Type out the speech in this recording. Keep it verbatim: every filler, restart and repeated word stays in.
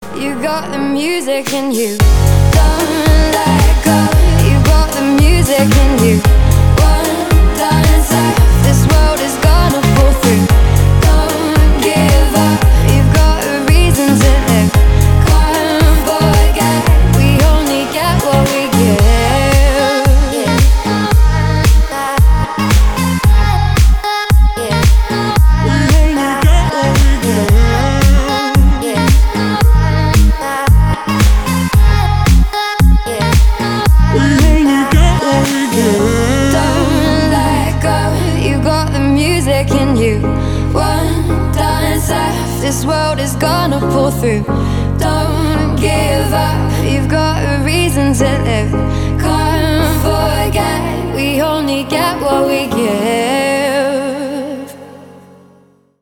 You got the music in you. Don't let go. You got the music in you. One dance left. This world is gonna fall through. Don't give up. You've got a reason to live. Can't forget. We only get what we give. In you, one dance left. This world is gonna pull through. Don't give up. You've got a reason to live. Can't forget. We only get what we give.